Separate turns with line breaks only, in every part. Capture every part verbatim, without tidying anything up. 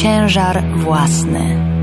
ciężar własny.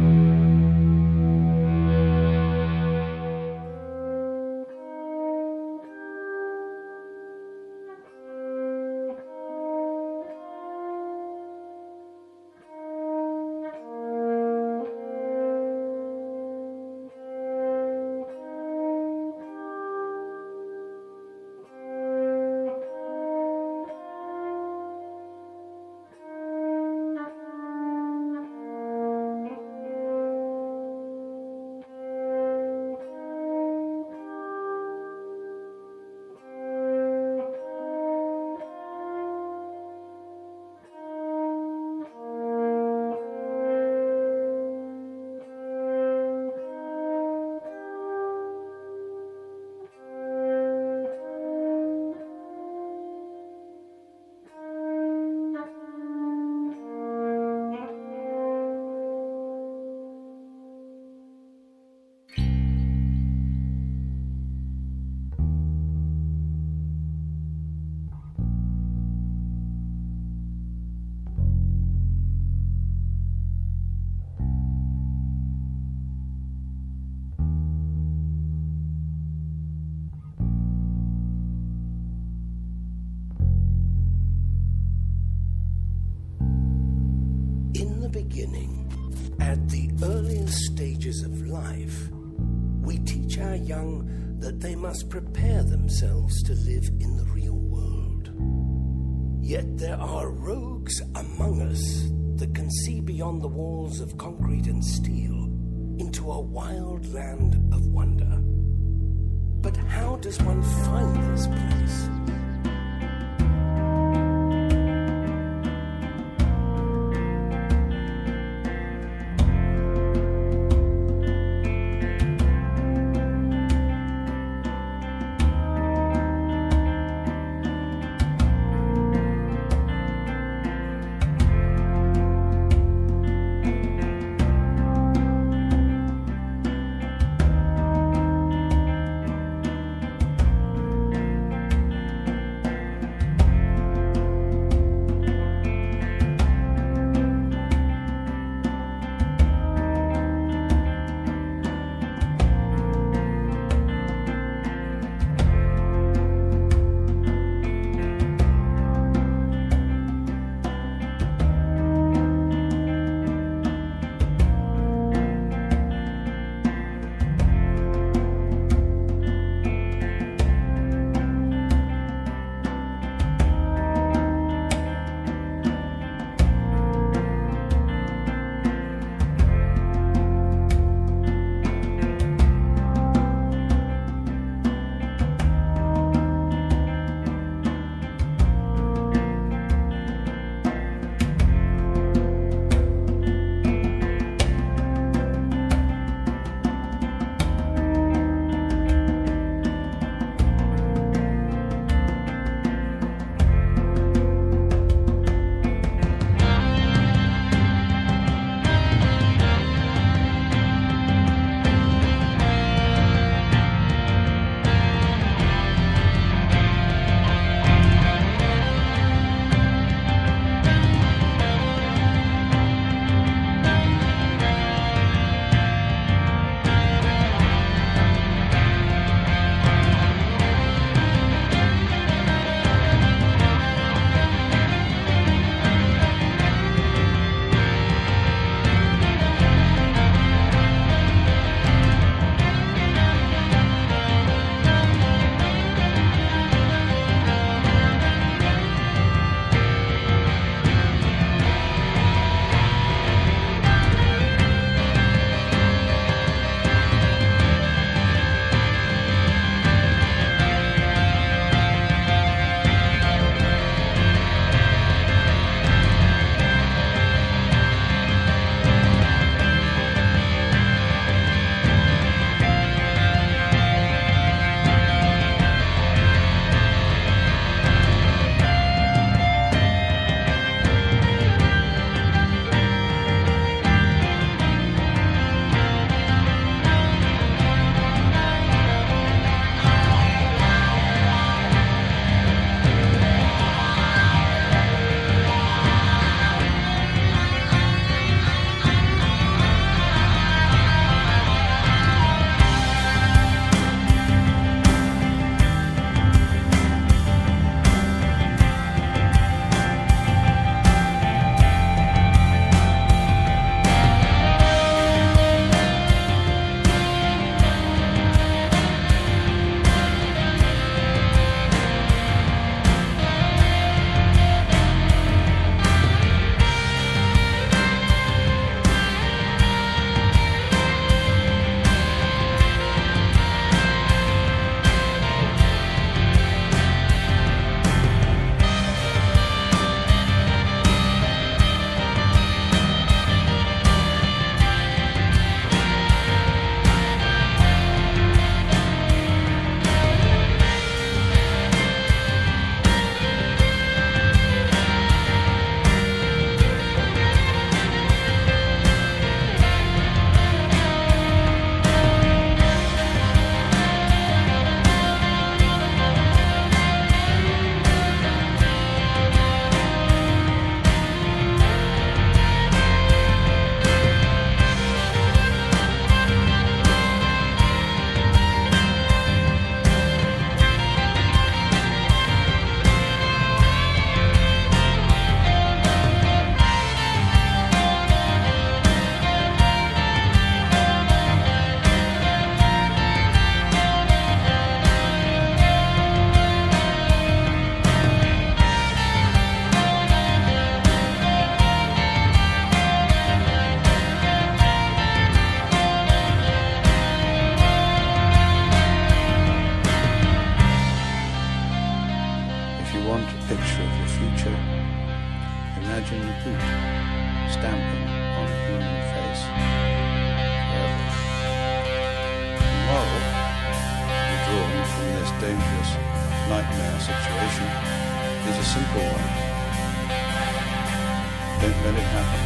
Beginning, at the earliest stages of life, we teach our young that they must prepare themselves to live in the real world. Yet there are rogues among us that can see beyond the walls of concrete and steel into a wild land of wonder. But how does one find this place?
and repeat, stamping on a human face forever. The moral to be drawn from this dangerous nightmare situation is a simple one. Don't let it happen.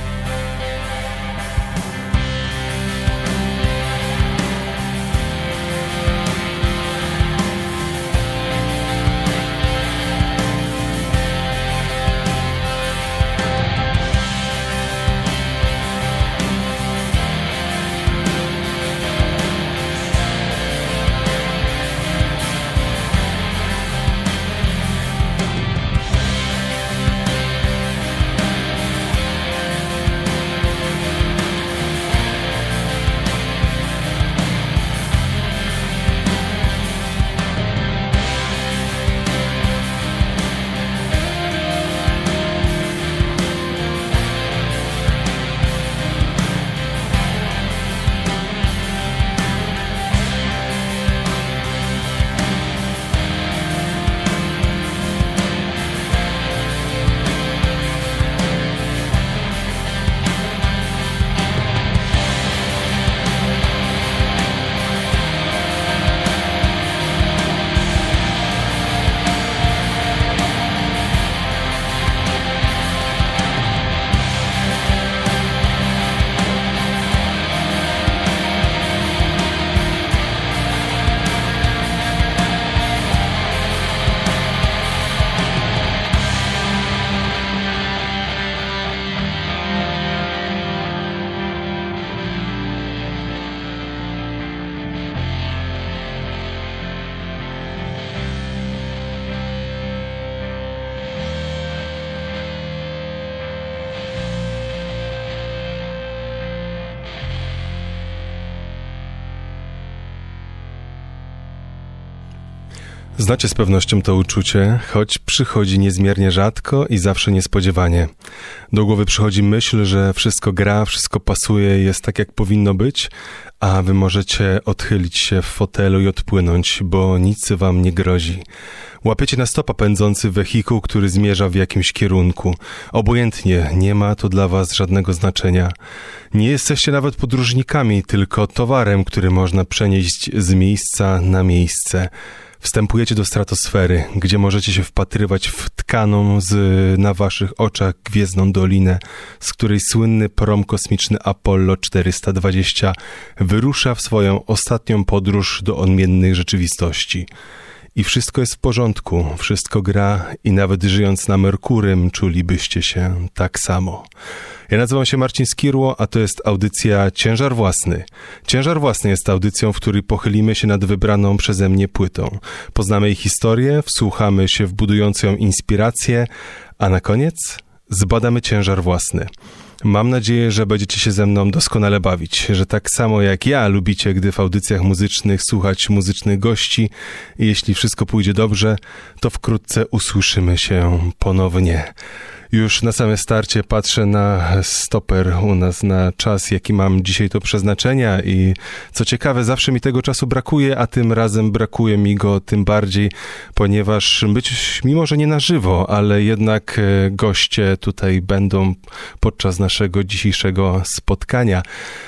Znacie z pewnością to uczucie, choć przychodzi niezmiernie rzadko i zawsze niespodziewanie. Do głowy przychodzi myśl, że wszystko gra, wszystko pasuje, jest tak jak powinno być, a wy możecie odchylić się w fotelu i odpłynąć, bo nic wam nie grozi. Łapiecie na stopa pędzący wehikuł, który zmierza w jakimś kierunku. Obojętnie, nie ma to dla was żadnego znaczenia. Nie jesteście nawet podróżnikami, tylko towarem, który można przenieść z miejsca na miejsce. Wstępujecie do stratosfery, gdzie możecie się wpatrywać w tkaną z, na waszych oczach gwiezdną dolinę, z której słynny prom kosmiczny Apollo czterysta dwadzieścia wyrusza w swoją ostatnią podróż do odmiennych rzeczywistości. I wszystko jest w porządku, wszystko gra i nawet żyjąc na Merkurym czulibyście się tak samo. Ja nazywam się Marcin Skirło, a to jest audycja Ciężar Własny. Ciężar Własny jest audycją, w której pochylimy się nad wybraną przeze mnie płytą. Poznamy jej historię, wsłuchamy się w budującą ją inspirację, a na koniec zbadamy ciężar własny. Mam nadzieję, że będziecie się ze mną doskonale bawić, że tak samo jak ja lubicie, gdy w audycjach muzycznych słuchać muzycznych gości i jeśli wszystko pójdzie dobrze, to wkrótce usłyszymy się ponownie. Już na samym starcie patrzę na stoper u nas, na czas, jaki mam dzisiaj do przeznaczenia i co ciekawe, zawsze mi tego czasu brakuje, a tym razem brakuje mi go tym bardziej, ponieważ być, mimo że nie na żywo, ale jednak goście tutaj będą podczas naszego dzisiejszego spotkania.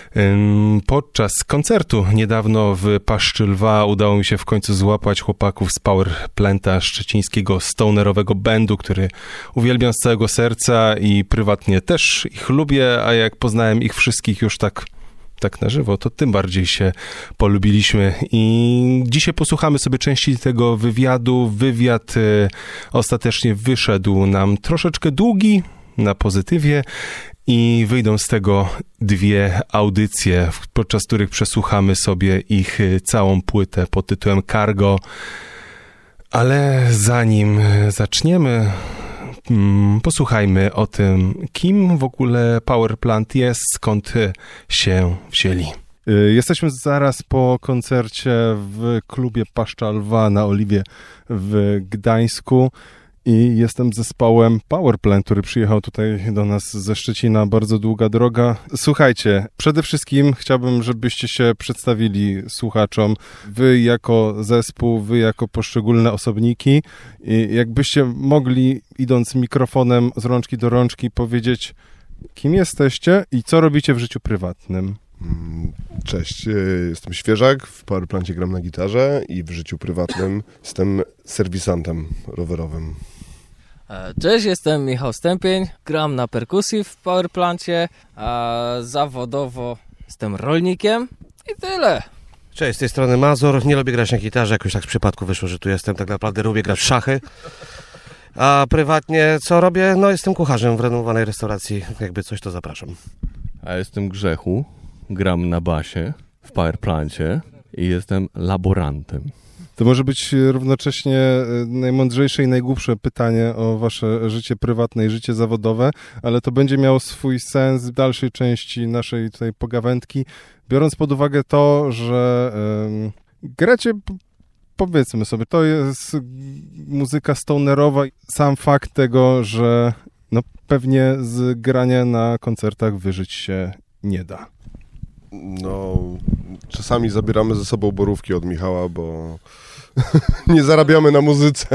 Podczas koncertu niedawno w Paszczy Lwa udało mi się w końcu złapać chłopaków z Power Planta, szczecińskiego stonerowego bandu, który uwielbiam z całego serca i prywatnie też ich lubię, a jak poznałem ich wszystkich już tak tak na żywo, to tym bardziej się polubiliśmy i dzisiaj posłuchamy sobie części tego wywiadu. Wywiad y, ostatecznie wyszedł nam troszeczkę długi, na pozytywie, i wyjdą z tego dwie audycje, podczas których przesłuchamy sobie ich całą płytę pod tytułem Cargo. Ale zanim zaczniemy, posłuchajmy o tym, kim w ogóle Power Plant jest, skąd się wzięli. Jesteśmy zaraz po koncercie w klubie Paszcza Lwa na Oliwie w Gdańsku i jestem zespołem Powerplant, który przyjechał tutaj do nas ze Szczecina, bardzo długa droga. Słuchajcie, przede wszystkim chciałbym, żebyście się przedstawili słuchaczom, wy jako zespół, wy jako poszczególne osobniki i jakbyście mogli, idąc mikrofonem z rączki do rączki, powiedzieć, kim jesteście i co robicie w życiu prywatnym.
Cześć, jestem Świeżak, w Powerplancie gram na gitarze i w życiu prywatnym jestem serwisantem rowerowym.
Cześć, jestem Michał Stępień, gram na perkusji w Powerplancie, a zawodowo jestem rolnikiem i tyle.
Cześć, z tej strony Mazur, nie lubię grać na gitarze, jakoś tak z przypadku wyszło, że tu jestem, tak naprawdę lubię grać w szachy. A prywatnie co robię? No jestem kucharzem w renomowanej restauracji, jakby coś to zapraszam.
A jestem Grzechu, gram na basie w Powerplancie i jestem laborantem.
To może być równocześnie najmądrzejsze i najgłupsze pytanie o wasze życie prywatne i życie zawodowe, ale to będzie miało swój sens w dalszej części naszej tutaj pogawędki, biorąc pod uwagę to, że um, gracie, powiedzmy sobie, to jest muzyka stonerowa. Sam fakt tego, że no, pewnie z grania na koncertach wyżyć się nie da.
No, czasami zabieramy ze sobą borówki od Michała, bo nie zarabiamy na muzyce.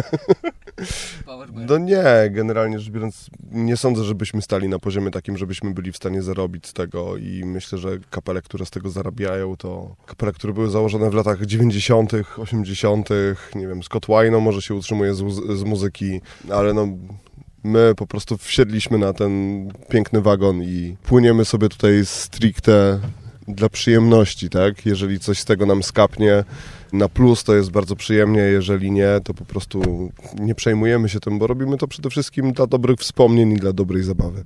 No nie, generalnie rzecz biorąc, nie sądzę, żebyśmy stali na poziomie takim, żebyśmy byli w stanie zarobić z tego i myślę, że kapele, które z tego zarabiają, to kapele, które były założone w latach dziewięćdziesiątych, osiemdziesiątych, nie wiem, Scott Wino może się utrzymuje z, z muzyki, ale no my po prostu wsiedliśmy na ten piękny wagon i płyniemy sobie tutaj stricte dla przyjemności, tak? Jeżeli coś z tego nam skapnie na plus, to jest bardzo przyjemnie, jeżeli nie, to po prostu nie przejmujemy się tym, bo robimy to przede wszystkim dla dobrych wspomnień i dla dobrej zabawy.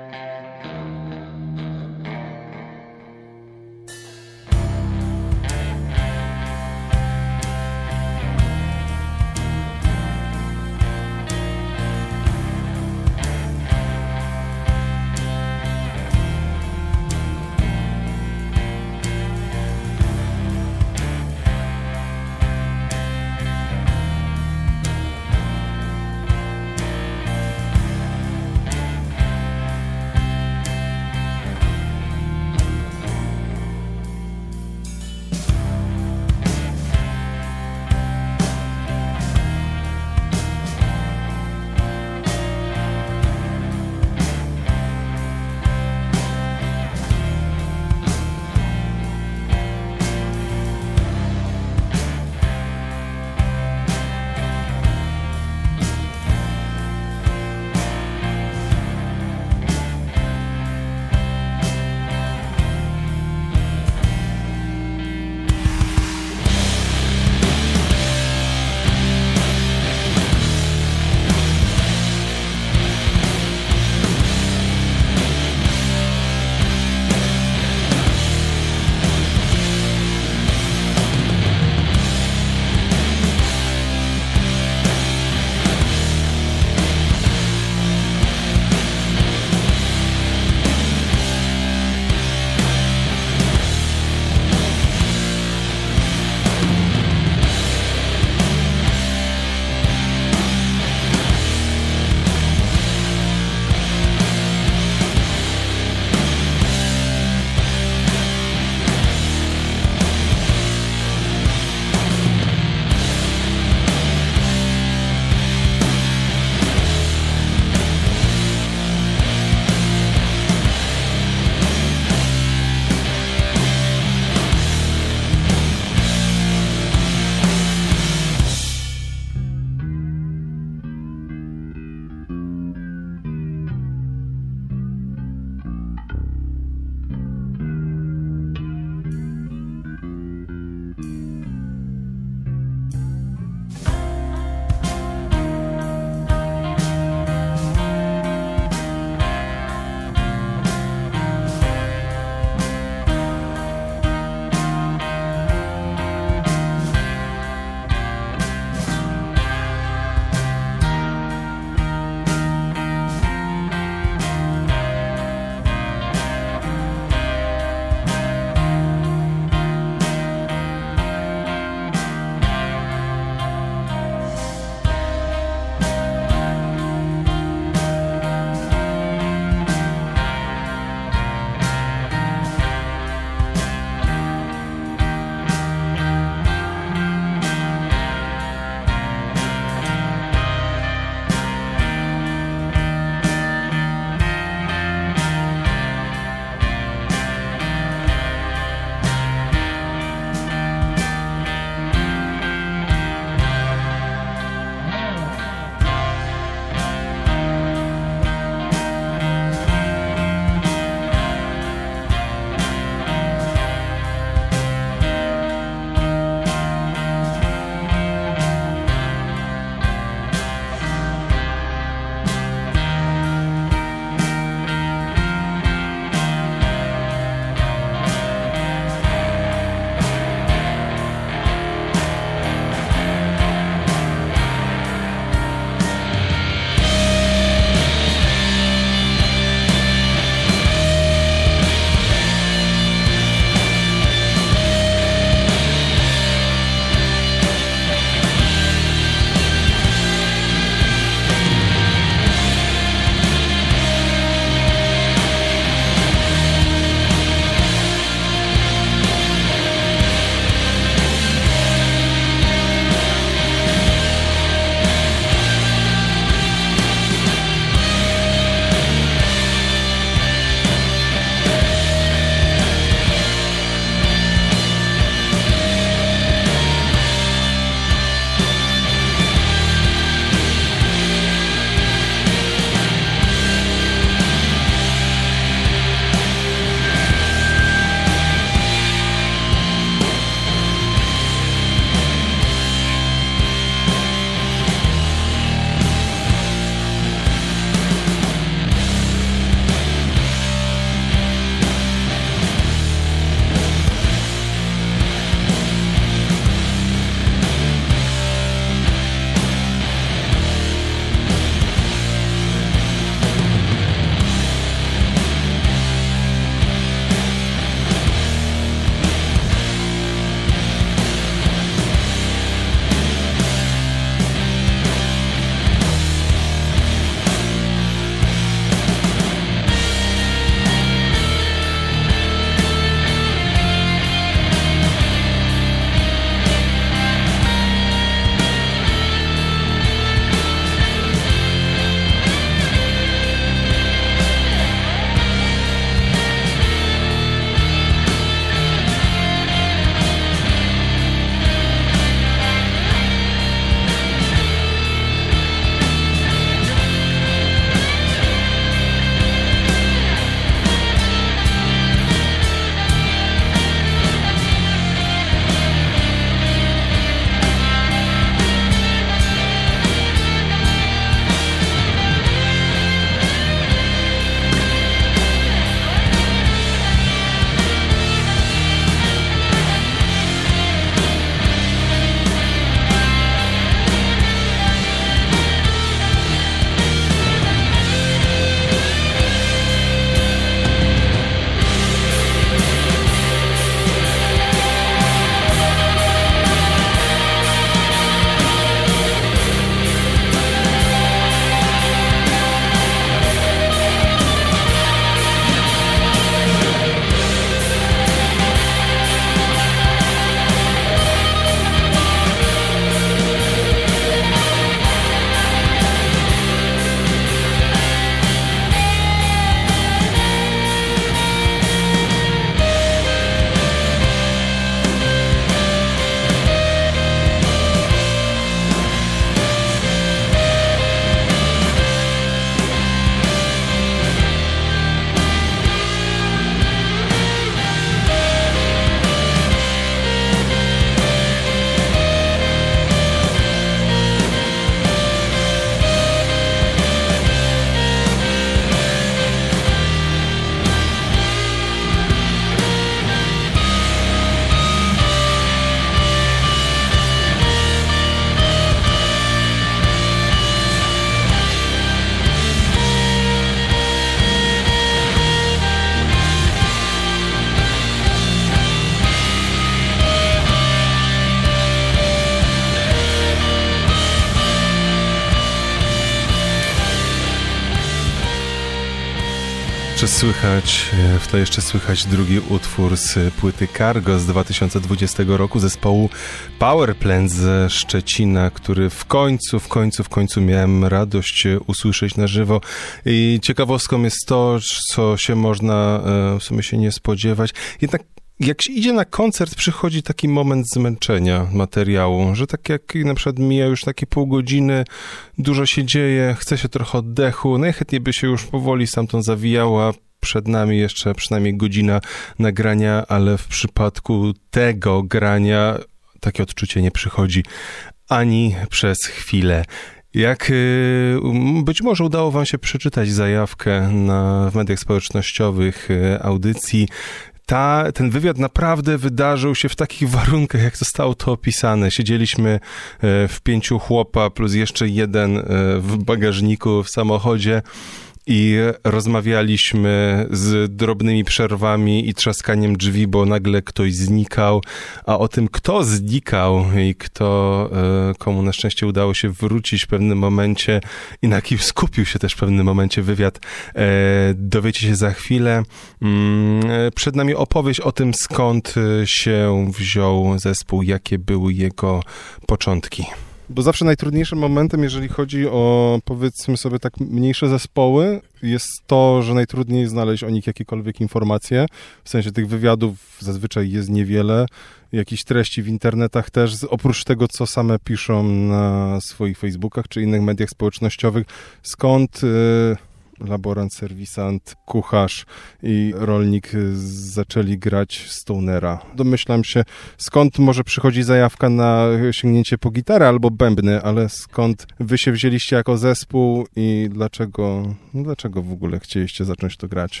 Słychać, w tle jeszcze słychać drugi utwór z płyty Cargo z dwa tysiące dwudziestego roku zespołu Powerplant ze Szczecina, który w końcu, w końcu, w końcu miałem radość usłyszeć na żywo. I ciekawostką jest to, co się można w sumie się nie spodziewać. Jednak jak się idzie na koncert, przychodzi taki moment zmęczenia materiału, że tak jak na przykład mija już takie pół godziny, dużo się dzieje, chce się trochę oddechu, najchętniej by się już powoli stamtąd zawijała. Przed nami jeszcze przynajmniej godzina nagrania, ale w przypadku tego grania takie odczucie nie przychodzi ani przez chwilę. Jak być może udało wam się przeczytać zajawkę na, w mediach społecznościowych audycji, Ta, ten wywiad naprawdę wydarzył się w takich warunkach, jak zostało to opisane. Siedzieliśmy w pięciu chłopa plus jeszcze jeden w bagażniku w samochodzie i rozmawialiśmy z drobnymi przerwami i trzaskaniem drzwi, bo nagle ktoś znikał, a o tym, kto znikał i kto, komu na szczęście udało się wrócić w pewnym momencie i na kim skupił się też w pewnym momencie wywiad, dowiecie się za chwilę. Przed nami opowieść o tym, skąd się wziął zespół, jakie były jego początki. Bo zawsze najtrudniejszym momentem, jeżeli chodzi o, powiedzmy sobie tak, mniejsze zespoły, jest to, że najtrudniej znaleźć o nich jakiekolwiek informacje. W sensie tych wywiadów zazwyczaj jest niewiele. Jakichś treści w internetach też, oprócz tego, co same piszą na swoich Facebookach czy innych mediach społecznościowych. Skąd y, laborant, serwisant, kucharz i rolnik zaczęli grać stonera. Domyślam się, skąd może przychodzi zajawka na sięgnięcie po gitarę albo bębny, ale skąd wy się wzięliście jako zespół i dlaczego, dlaczego w ogóle chcieliście zacząć to grać?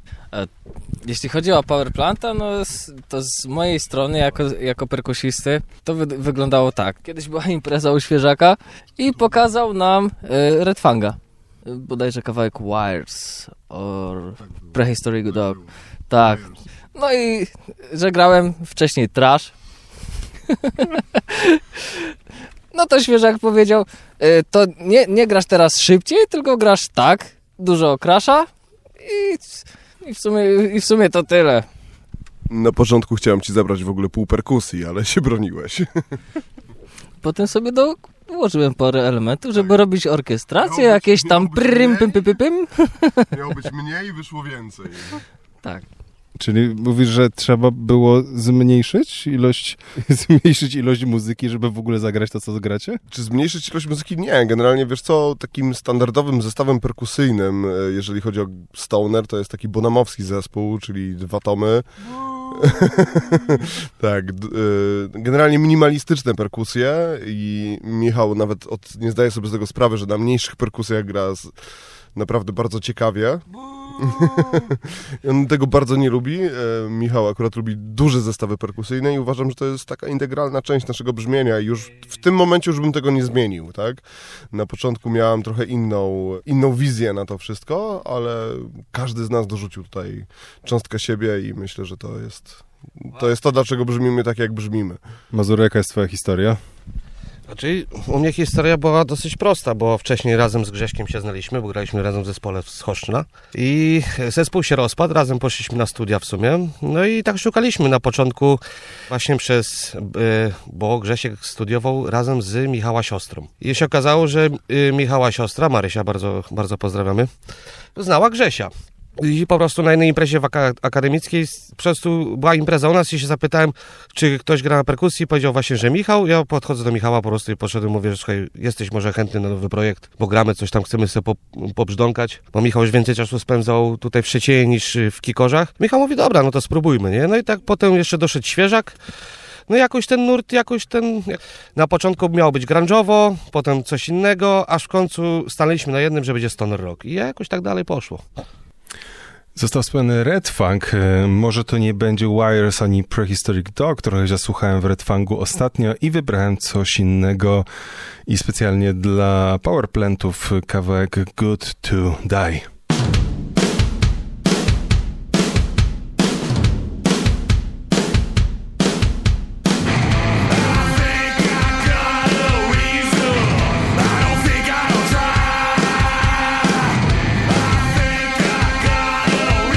Jeśli chodzi o Powerplanta, no to z mojej strony jako, jako perkusisty to wy, wyglądało tak. Kiedyś była impreza u Świeżaka i pokazał nam y, Red Fanga. Bodajże kawałek Wires or Prehistoric Dog. Tak. No i że grałem wcześniej trash. No to Świeżak powiedział, to nie, nie grasz teraz szybciej, tylko grasz tak, dużo crasha i, i, w sumie, i w sumie to tyle.
Na początku chciałem ci zabrać w ogóle pół perkusji, ale się broniłeś.
Potem sobie do... Ułożyłem parę elementów, żeby robić orkiestrację, miał jakieś być, tam prym, pym, pym, pym, pym.
Miało być mniej, wyszło więcej.
Tak.
Czyli mówisz, że trzeba było zmniejszyć ilość, zmniejszyć ilość muzyki, żeby w ogóle zagrać to, co gracie?
Czy zmniejszyć ilość muzyki? Nie. Generalnie, wiesz co, takim standardowym zestawem perkusyjnym, jeżeli chodzi o stoner, to jest taki bonamowski zespół, czyli dwa tomy. Tak, generalnie minimalistyczne perkusje i Michał nawet od, nie zdaje sobie z tego sprawy, że na mniejszych perkusjach gra z, naprawdę bardzo ciekawie. On tego bardzo nie lubi. Michał akurat lubi duże zestawy perkusyjne i uważam, że to jest taka integralna część naszego brzmienia i już w tym momencie już bym tego nie zmienił, tak? Na początku miałem trochę inną, inną wizję na to wszystko, ale każdy z nas dorzucił tutaj cząstkę siebie i myślę, że to jest to, jest to dlaczego brzmimy tak, jak brzmimy.
Mazur, jaka jest twoja historia?
Znaczy, u mnie historia była dosyć prosta, bo wcześniej razem z Grześkiem się znaliśmy, bo graliśmy razem w zespole z Choszczyna i zespół się rozpadł, razem poszliśmy na studia w sumie, no i tak szukaliśmy na początku właśnie przez, bo Grzesiek studiował razem z Michała siostrą i się okazało, że Michała siostra, Marysia, bardzo, bardzo pozdrawiamy, znała Grzesia. I po prostu na jednej imprezie w ak- akademickiej po prostu była impreza u nas i się zapytałem, czy ktoś gra na perkusji, powiedział właśnie, że Michał. Ja podchodzę do Michała po prostu i poszedłem, mówię, że słuchaj, jesteś może chętny na nowy projekt, bo gramy coś tam, chcemy sobie po, pobrzdąkać, bo Michał już więcej czasu spędzał tutaj w Szczecinie niż w Kikorzach. Michał mówi, dobra, no to spróbujmy, nie? No i tak potem jeszcze doszedł Świeżak. No jakoś ten nurt, jakoś ten... Na początku miało być grunge'owo, potem coś innego, aż w końcu stanęliśmy na jednym, że będzie stoner rock. I jakoś tak dalej poszło.
Został wspomniany Red Funk. Może to nie będzie Wires ani Prehistoric Dog, trochę zasłuchałem w Red Funku ostatnio i wybrałem coś innego i specjalnie dla Powerplantów kawałek Good to Die.
I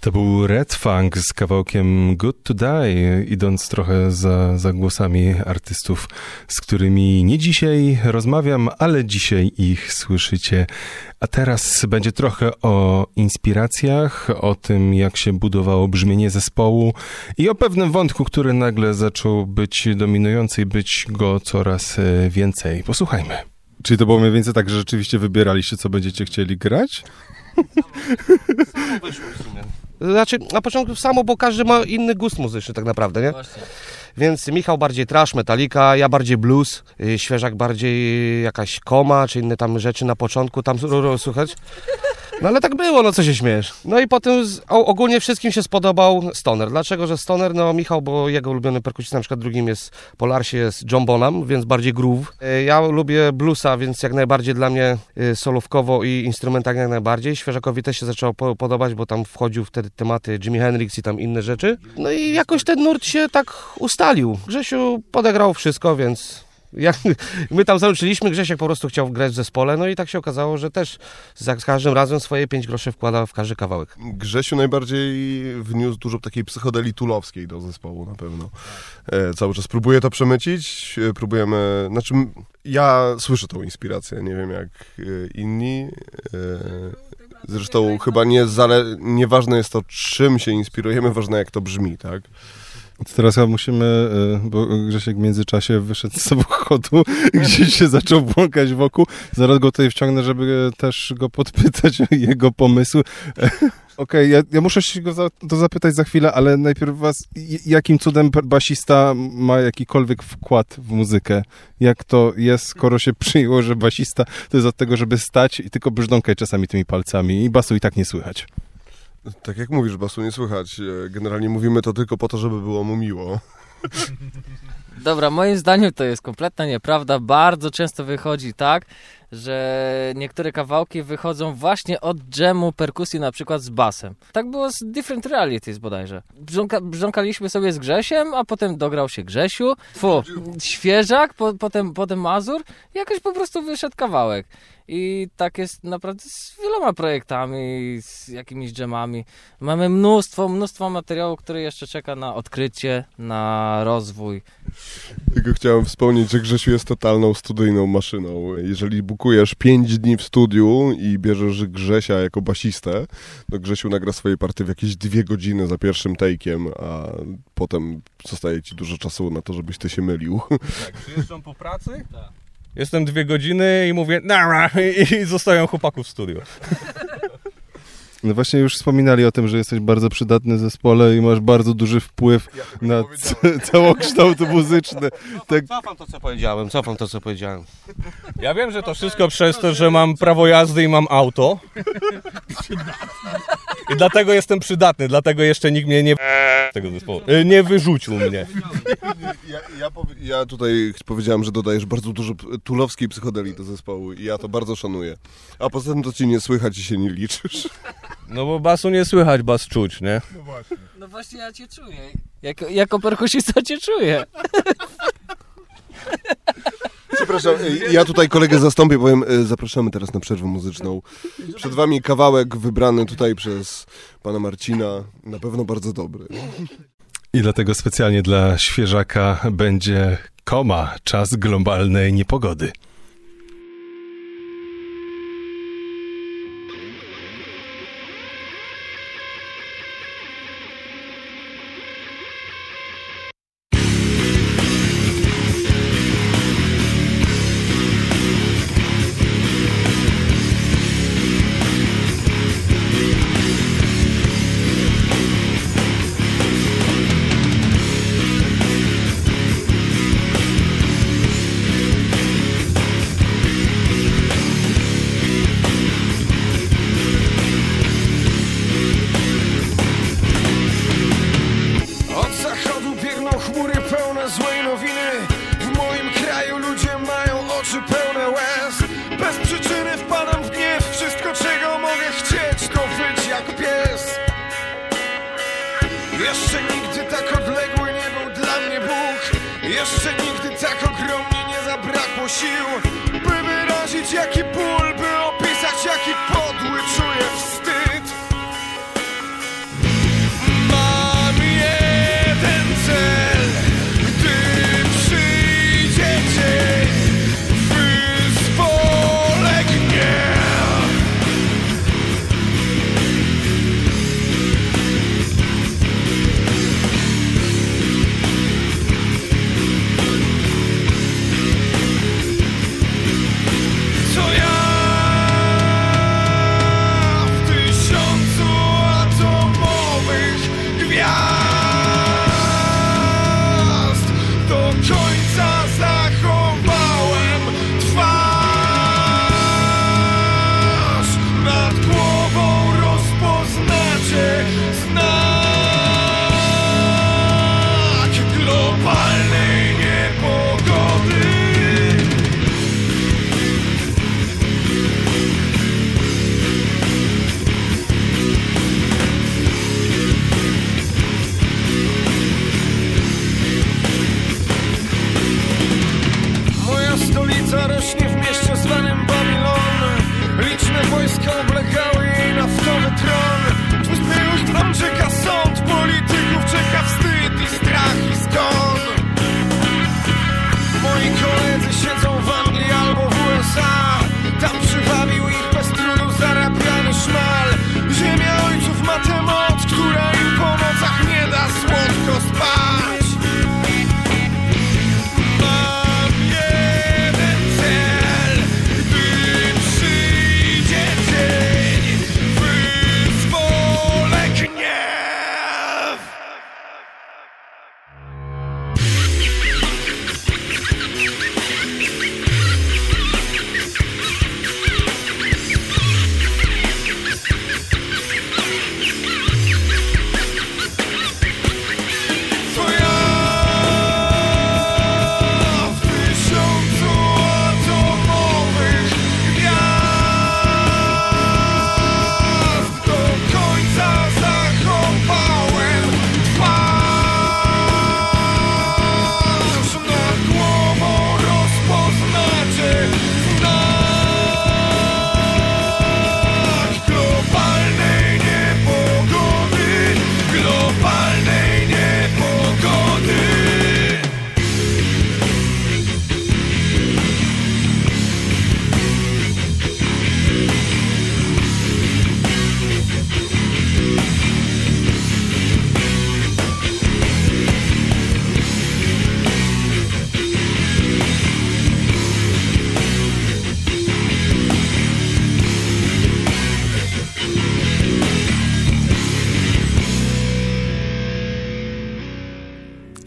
To był Red Funk z kawałkiem Good to Die, idąc trochę za, za głosami artystów, z którymi nie dzisiaj rozmawiam, ale dzisiaj ich słyszycie. A teraz będzie trochę o inspiracjach, o tym, jak się budowało brzmienie zespołu i o pewnym wątku, który nagle zaczął być dominujący i być go coraz więcej. Posłuchajmy. Czyli to było mniej więcej tak, że rzeczywiście wybieraliście, co będziecie chcieli grać?
Samo wyszło w sumie. Znaczy, na początku samo, bo każdy ma inny gust muzyczny tak naprawdę, nie?
Właśnie.
Więc Michał bardziej trash, Metallica, ja bardziej blues, yy, Świeżak bardziej jakaś Koma, czy inne tam rzeczy na początku tam słuchać. No ale tak było, no co się śmiejesz. No i potem z, o, ogólnie wszystkim się spodobał Stoner. Dlaczego, że Stoner? No Michał, bo jego ulubiony perkusista na przykład drugim jest Polarsie, jest John Bonham, więc bardziej groove. Yy, ja lubię bluesa, więc jak najbardziej dla mnie yy, solówkowo i instrumentalnie jak najbardziej. Świeżakowi też się zaczęło po, podobać, bo tam wchodził wtedy tematy Jimi Hendrix i tam inne rzeczy. No i jakoś ten nurt się tak ustalił. Grzesiu podegrał wszystko, więc jak my tam załączyliśmy, Grzesiek po prostu chciał grać w zespole, no i tak się okazało, że też za każdym razem swoje pięć groszy wkłada w każdy kawałek.
Grzesiu najbardziej wniósł dużo takiej psychodelii tulowskiej do zespołu na pewno. E, cały czas próbuję to przemycić, e, próbujemy, znaczy ja słyszę tą inspirację, nie wiem jak e, inni. E, Zresztą chyba nie zale- nieważne jest to, czym się inspirujemy, ważne jak to brzmi, tak?
Teraz chyba musimy, bo Grzesiek w międzyczasie wyszedł z samochodu, gdzieś się zaczął błąkać wokół. Zaraz go tutaj wciągnę, żeby też go podpytać o jego pomysły. Okej, okay, ja, ja muszę się go za, to zapytać za chwilę, ale najpierw was, jakim cudem basista ma jakikolwiek wkład w muzykę? Jak to jest, skoro się przyjęło, że basista to jest od tego, żeby stać i tylko brzdąkać czasami tymi palcami i basu i tak nie słychać?
Tak jak mówisz, basu nie słychać. Generalnie mówimy to tylko po to, żeby było mu miło.
Dobra, moim zdaniem to jest kompletna nieprawda. Bardzo często wychodzi tak, że niektóre kawałki wychodzą właśnie od dżemu perkusji, na przykład z basem. Tak było z Different Realities bodajże. Brzdąka, brzdąkaliśmy sobie z Grzesiem, a potem dograł się Grzesiu. Fu, Świeżak, po, potem, potem Mazur. I jakoś po prostu wyszedł kawałek. I tak jest naprawdę z wieloma projektami, z jakimiś dżemami. Mamy mnóstwo, mnóstwo materiału, który jeszcze czeka na odkrycie, na rozwój.
Tylko chciałem wspomnieć, że Grzesiu jest totalną studyjną maszyną. Jeżeli bukujesz pięć dni w studiu i bierzesz Grzesia jako basistę, to Grzesiu nagra swoje partie w jakieś dwie godziny za pierwszym take'iem, a potem zostaje ci dużo czasu na to, żebyś ty się mylił.
Tak, przyjeżdżam po pracy, tak. Jestem dwie godziny i mówię nara i zostawiam chłopaków w studiu.
No właśnie już wspominali o tym, że jesteś bardzo przydatny w zespole i masz bardzo duży wpływ ja na c- całokształt muzyczny.
Tak... Cofam to, co powiedziałem, cofam to, co powiedziałem.
Ja wiem, że to wszystko przez to, że mam prawo jazdy i mam auto. I dlatego jestem przydatny, dlatego jeszcze nikt mnie nie tego zespołu. Nie wyrzucił mnie.
Ja, ja, powie, ja tutaj powiedziałem, że dodajesz bardzo dużo tulowskiej psychodelii do zespołu i ja to bardzo szanuję. A poza tym to ci nie słychać i się nie liczysz.
No bo basu nie słychać, bas czuć, nie?
No właśnie. No właśnie ja cię czuję. Jako, jako perkusista cię czuję.
Przepraszam, ja tutaj kolegę zastąpię, powiem, zapraszamy teraz na przerwę muzyczną. Przed wami kawałek wybrany tutaj przez pana Marcina, na pewno bardzo dobry.
I dlatego specjalnie dla Świeżaka będzie Koma, czas globalnej niepogody.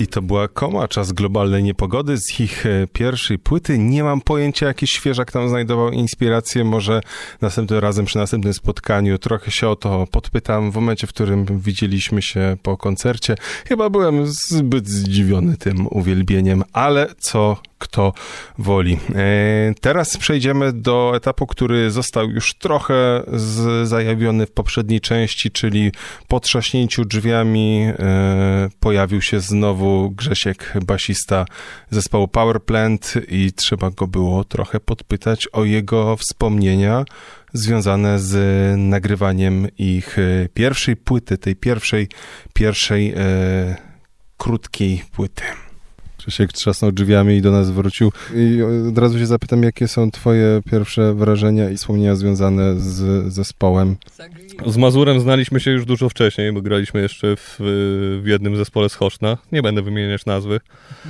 to była Koma, czas globalnej niepogody z ich pierwszej płyty. Nie mam pojęcia, jaki świeżak tam znajdował inspirację. Może następnym razem, przy następnym spotkaniu trochę się o to podpytam w momencie, w którym widzieliśmy się po koncercie. Chyba byłem zbyt zdziwiony tym uwielbieniem, ale co kto woli. E, teraz przejdziemy do etapu, który został już trochę z, zajawiony w poprzedniej części, czyli po trzaśnięciu drzwiami e, pojawił się znowu Grzesiek, basista zespołu Power Plant i trzeba go było trochę podpytać o jego wspomnienia związane z nagrywaniem ich pierwszej płyty, tej pierwszej, pierwszej e, krótkiej płyty. Grzesiek trzasnął drzwiami i do nas wrócił. I od razu się zapytam, jakie są twoje pierwsze wrażenia i wspomnienia związane z zespołem?
Z Mazurem znaliśmy się już dużo wcześniej, bo graliśmy jeszcze w, w jednym zespole z Choszna. Nie będę wymieniać nazwy.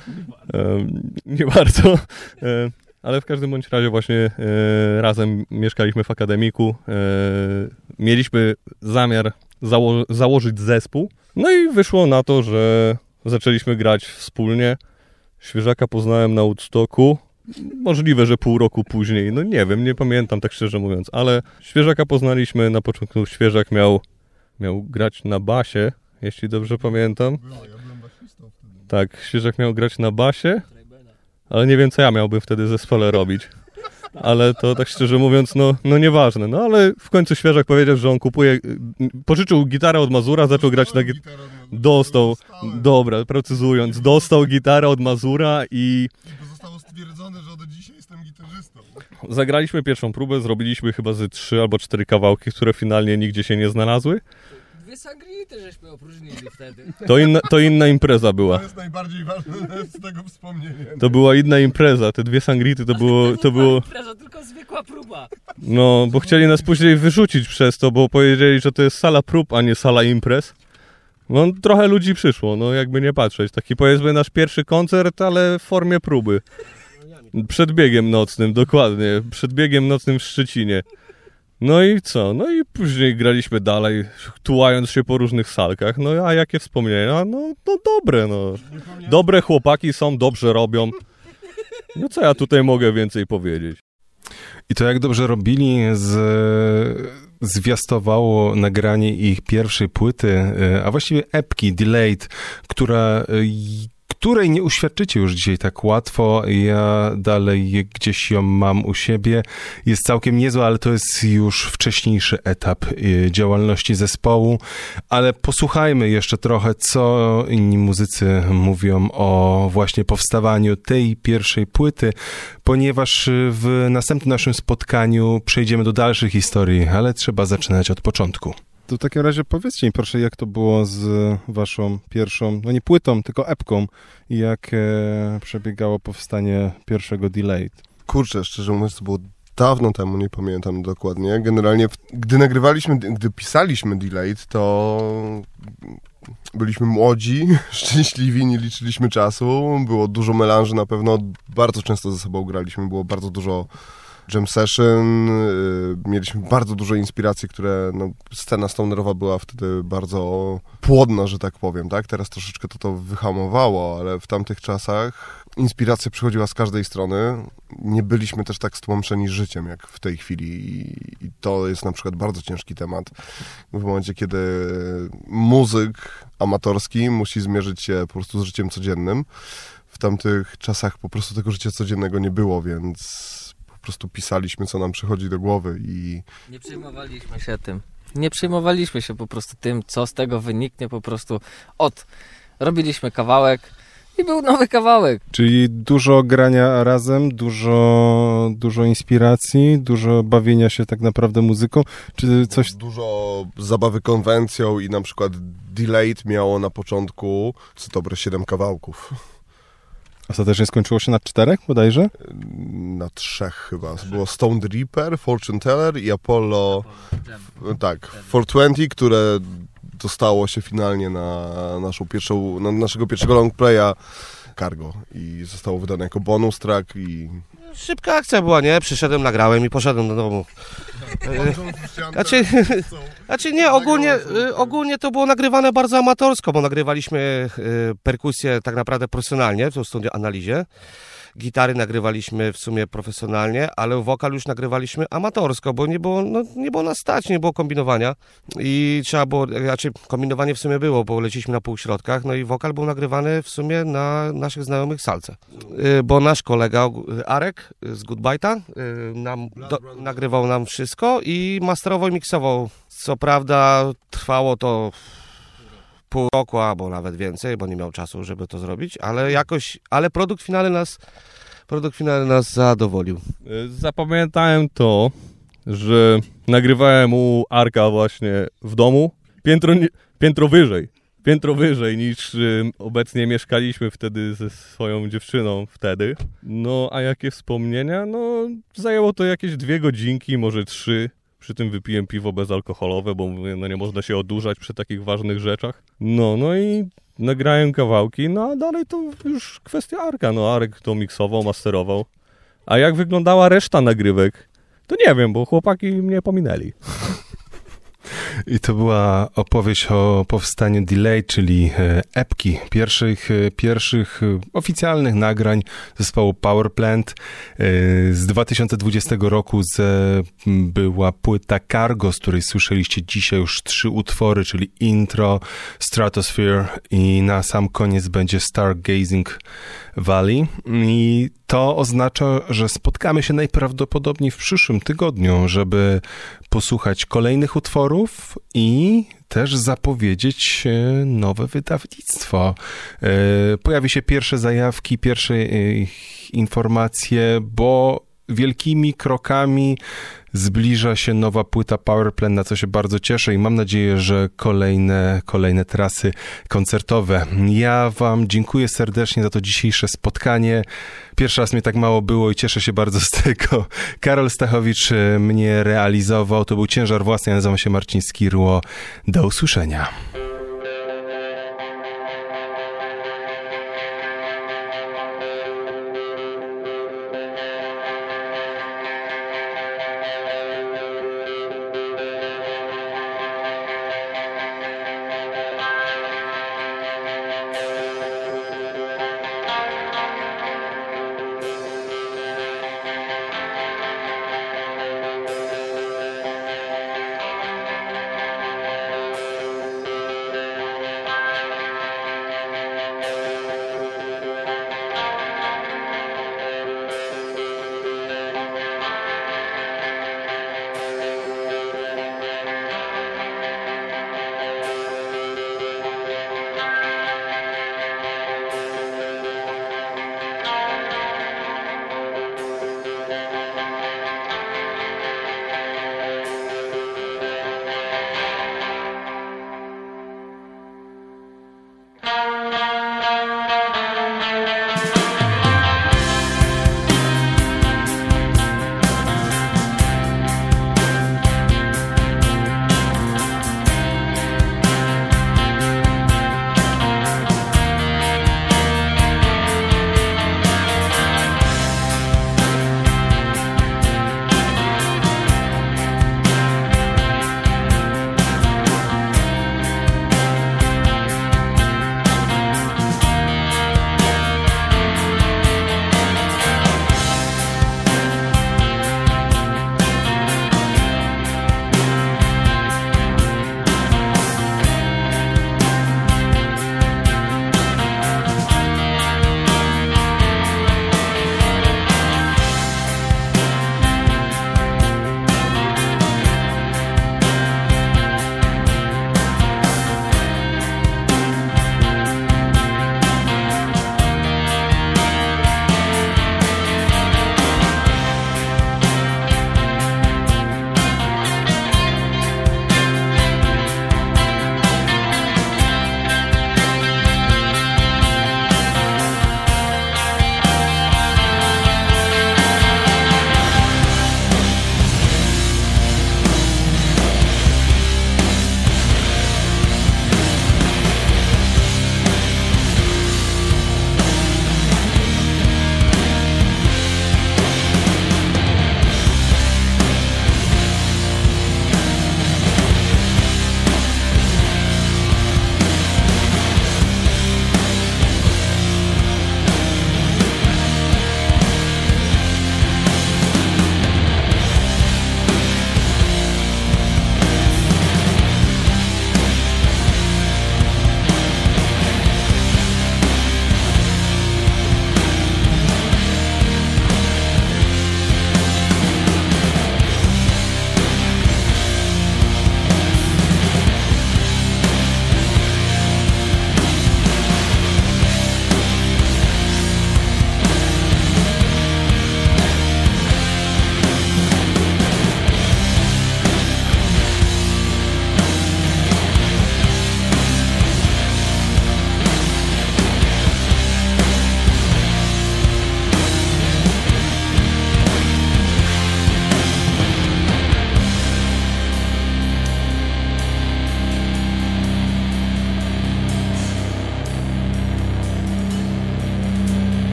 E, nie bardzo. E, ale w każdym bądź razie właśnie e, razem mieszkaliśmy w akademiku. E, mieliśmy zamiar zało- założyć zespół. No i wyszło na to, że zaczęliśmy grać wspólnie. Świeżaka poznałem na Woodstocku. Możliwe, że pół roku później. No nie wiem, nie pamiętam tak szczerze mówiąc, ale Świeżaka poznaliśmy. Na początku Świeżak miał, miał grać na basie, jeśli dobrze pamiętam.
No, ja byłem basistą wtedy.
Tak, Świeżak miał grać na basie, ale nie wiem, co ja miałbym wtedy w zespole robić. Ale to tak szczerze mówiąc, no, no nieważne. No ale w końcu Świeżak powiedział, że on kupuje, pożyczył gitarę od Mazura, zaczął grać na gitarze. Dostał, dobra, precyzując, dostał gitarę od Mazura i...
I zostało stwierdzone, że od dzisiaj jestem gitarzystą.
Zagraliśmy pierwszą próbę, zrobiliśmy chyba ze trzy albo cztery kawałki, które finalnie nigdzie się nie znalazły.
Dwie sangrity żeśmy opróżnili wtedy.
To inna, to inna impreza była.
To jest najbardziej ważne z tego wspomnienia.
To była inna impreza, te dwie sangrity to było... To było...
impreza, tylko zwykła próba.
No, bo chcieli nas później wyrzucić przez to, bo powiedzieli, że to jest sala prób, a nie sala imprez. No, trochę ludzi przyszło, no jakby nie patrzeć. Taki powiedzmy nasz pierwszy koncert, ale w formie próby. Przed biegiem nocnym, dokładnie. Przed biegiem nocnym w Szczecinie. No i co? No i później graliśmy dalej, tułając się po różnych salkach. No a jakie wspomnienia? No, no dobre, no. Dobre chłopaki są, dobrze robią. No co ja tutaj mogę więcej powiedzieć?
I to jak dobrze robili, z, zwiastowało nagranie ich pierwszej płyty, a właściwie epki Delayed, która, której nie uświadczycie już dzisiaj tak łatwo. Ja dalej gdzieś ją mam u siebie. Jest całkiem niezła, ale to jest już wcześniejszy etap działalności zespołu. Ale posłuchajmy jeszcze trochę, co inni muzycy mówią o właśnie powstawaniu tej pierwszej płyty, ponieważ w następnym naszym spotkaniu przejdziemy do dalszych historii, ale trzeba zaczynać od początku. To w takim razie powiedzcie mi proszę, jak to było z waszą pierwszą, no nie płytą, tylko epką i jak e, przebiegało powstanie pierwszego Delayed?
Kurczę, szczerze mówiąc, to było dawno temu, nie pamiętam dokładnie. Generalnie, gdy nagrywaliśmy, gdy pisaliśmy Delayed, to byliśmy młodzi, szczęśliwi, nie liczyliśmy czasu, było dużo melanży na pewno, bardzo często ze sobą graliśmy, było bardzo dużo jam session, mieliśmy bardzo dużo inspiracji, które, no, scena stonerowa była wtedy bardzo płodna, że tak powiem, tak? Teraz troszeczkę to to wyhamowało, ale w tamtych czasach inspiracja przychodziła z każdej strony. Nie byliśmy też tak stłamszeni życiem, jak w tej chwili i to jest na przykład bardzo ciężki temat. W momencie, kiedy muzyk amatorski musi zmierzyć się po prostu z życiem codziennym. W tamtych czasach po prostu tego życia codziennego nie było, więc po prostu pisaliśmy, co nam przychodzi do głowy i...
Nie przejmowaliśmy się tym. Nie przejmowaliśmy się po prostu tym, co z tego wyniknie, po prostu od... Robiliśmy kawałek i był nowy kawałek.
Czyli dużo grania razem, dużo, dużo inspiracji, dużo bawienia się tak naprawdę muzyką, czy coś...
Dużo zabawy konwencją i na przykład Delayed miało na początku, co dobre, siedem kawałków.
Ostatecznie skończyło się na czterech bodajże?
Na trzech chyba. Było Stone Reaper, Fortune Teller i Apollo... Tak, czterysta dwadzieścia, które dostało się finalnie na naszą pierwszą, na naszego pierwszego long playa Cargo i zostało wydane jako bonus track i...
Szybka akcja była, nie? Przyszedłem, nagrałem i poszedłem do domu. Znaczy, znaczy nie, ogólnie, ogólnie to było nagrywane bardzo amatorsko, bo nagrywaliśmy perkusję tak naprawdę profesjonalnie, w studiu analizie. Gitary nagrywaliśmy w sumie profesjonalnie, ale wokal już nagrywaliśmy amatorsko, bo nie było, no, nie było nas stać, nie było kombinowania i trzeba było, znaczy kombinowanie w sumie było, bo leciliśmy na półśrodkach, no i wokal był nagrywany w sumie na naszych znajomych salce, bo nasz kolega Arek z Goodbite'a nam do, nagrywał nam wszystko i masterował i miksował. Co prawda trwało to pół roku, albo nawet więcej, bo nie miał czasu, żeby to zrobić, ale jakoś, ale produkt finalny nas, produkt finalny nas zadowolił.
Zapamiętałem to, że nagrywałem u Arka właśnie w domu, piętro, piętro wyżej, piętro wyżej niż y, obecnie mieszkaliśmy wtedy ze swoją dziewczyną wtedy. No, a jakie wspomnienia? No, zajęło to jakieś dwie godzinki, może trzy. Przy tym wypiłem piwo bezalkoholowe, bo mówię, no nie można się odurzać przy takich ważnych rzeczach. No, no i nagrałem kawałki, no a dalej to już kwestia Arka. No, Arek to miksował, masterował. A jak wyglądała reszta nagrywek, to nie wiem, bo chłopaki mnie pominęli.
I to była opowieść o powstaniu Delay, czyli epki, pierwszych, pierwszych oficjalnych nagrań zespołu Power Plant. Z dwa tysiące dwudziestego roku z, była płyta Cargo, z której słyszeliście dzisiaj już trzy utwory, czyli Intro, Stratosphere i na sam koniec będzie Stargazing Valley. I to oznacza, że spotkamy się najprawdopodobniej w przyszłym tygodniu, żeby posłuchać kolejnych utworów i też zapowiedzieć nowe wydawnictwo. Pojawi się pierwsze zajawki, pierwsze informacje, bo wielkimi krokami zbliża się nowa płyta Powerplan, na co się bardzo cieszę i mam nadzieję, że kolejne, kolejne trasy koncertowe. Ja wam dziękuję serdecznie za to dzisiejsze spotkanie. Pierwszy raz mnie tak mało było i cieszę się bardzo z tego. Karol Stachowicz mnie realizował. To był Ciężar Własny. Ja nazywam się Marcin Skirło. Do usłyszenia.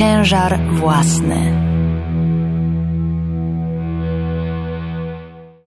Ciężar własny.